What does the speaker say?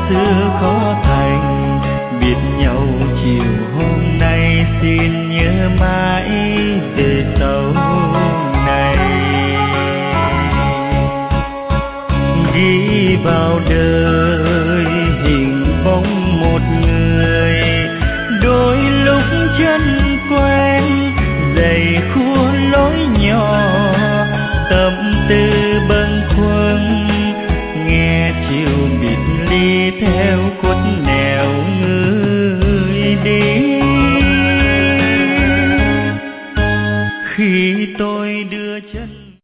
xưa khó thành, biết nhau chiều hôm nay xin nhớ mãi về sau này. Ghi vào đời